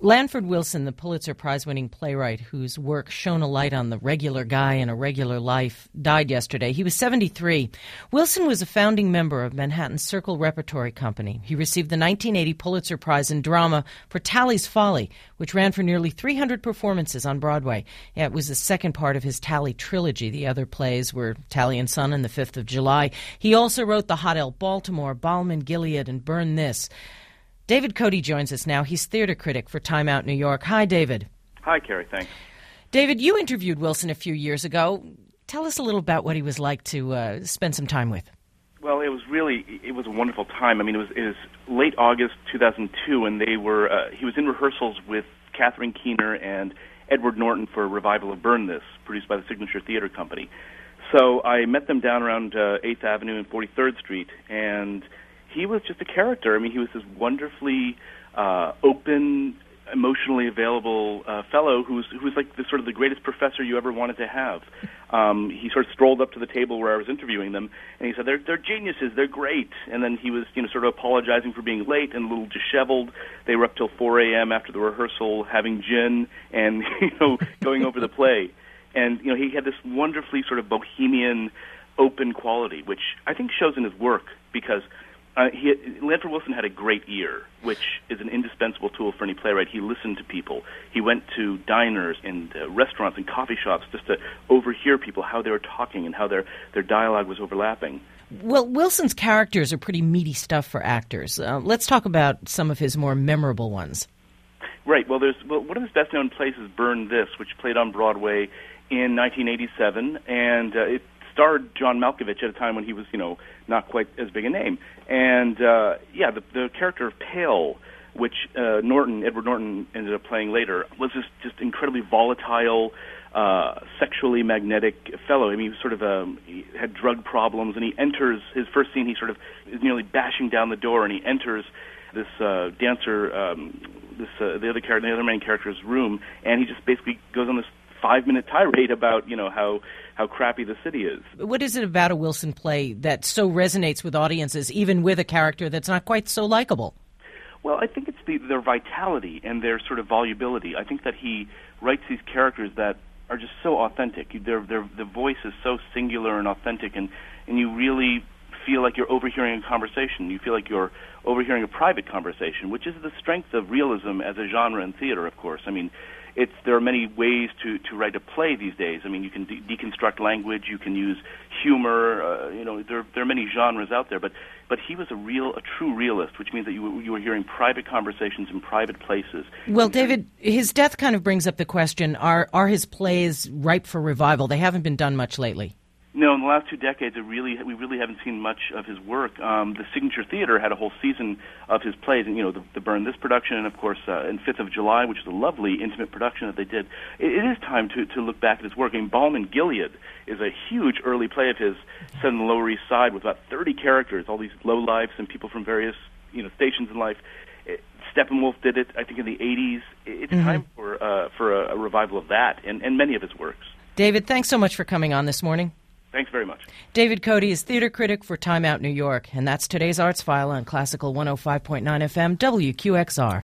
Lanford Wilson, the Pulitzer Prize-winning playwright whose work shone a light on the regular guy in a regular life, died yesterday. He was 73. Wilson was a founding member of Manhattan's Circle Repertory Company. He received the 1980 Pulitzer Prize in Drama for Tally's Folly, which ran for nearly 300 performances on Broadway. It was the second part of his Tally trilogy. The other plays were Tally and Son and The 5th of July. He also wrote The Hot L Baltimore, Balm Gilead, and Burn This. David Cote joins us now. He's theater critic for Time Out New York. Hi, David. Hi, Carrie. Thanks. David, you interviewed Wilson a few years ago. Tell us a little about what he was like to spend some time with. Well, it was a wonderful time. I mean, it was late August 2002, and he was in rehearsals with Catherine Keener and Edward Norton for a revival of Burn This, produced by the Signature Theater Company. So I met them down around 8th Avenue and 43rd Street, and he was just a character. I mean, he was this wonderfully open, emotionally available fellow who was like the greatest professor you ever wanted to have. He sort of strolled up to the table where I was interviewing them, and he said, "They're geniuses. They're great." And then he was, sort of apologizing for being late and a little disheveled. They were up till 4 a.m. after the rehearsal, having gin and going over the play. And he had this wonderfully sort of bohemian, open quality, which I think shows in his work because. Lanford Wilson had a great ear, which is an indispensable tool for any playwright. He listened to people. He went to diners and restaurants and coffee shops just to overhear people, how they were talking and how their dialogue was overlapping. Well, Wilson's characters are pretty meaty stuff for actors. Let's talk about some of his more memorable ones. Right. Well, one of his best-known plays is Burn This, which played on Broadway in 1987, and it starred John Malkovich at a time when he was, not quite as big a name. And, the character of Pale, which Edward Norton ended up playing later, was this just incredibly volatile, sexually magnetic fellow. I mean, he had drug problems, and he enters, his first scene, he sort of is nearly bashing down the door, and he enters this dancer, the other main character's room, and he just basically goes on this 5-minute tirade about, how crappy the city is. What is it about a Wilson play that so resonates with audiences, even with a character that's not quite so likable? Well, I think it's their vitality and their sort of volubility. I think that he writes these characters that are just so authentic. The voice is so singular and authentic, and you really feel like you're overhearing a conversation. You feel like you're overhearing a private conversation, which is the strength of realism as a genre in theater, of course. I mean, there are many ways to write a play these days. I mean, you can deconstruct language, you can use humor. There are many genres out there, but he was a true realist, which means that you were hearing private conversations in private places. Well, David, his death kind of brings up the question: Are his plays ripe for revival? They haven't been done much lately. No, in the last 2 decades, we really haven't seen much of his work. The Signature Theater had a whole season of his plays, and the Burn This production, and of course, in 5th of July, which is a lovely, intimate production that they did. It is time to look back at his work. I mean, Balm and Gilead is a huge early play of his, set on the Lower East Side with about 30 characters, all these lowlifes and people from various stations in life. Steppenwolf did it, I think, in the 80s. It's time for a revival of that and many of his works. David, thanks so much for coming on this morning. Thanks very much. David Cote is theater critic for Time Out New York, and that's today's Arts File on Classical 105.9 FM WQXR.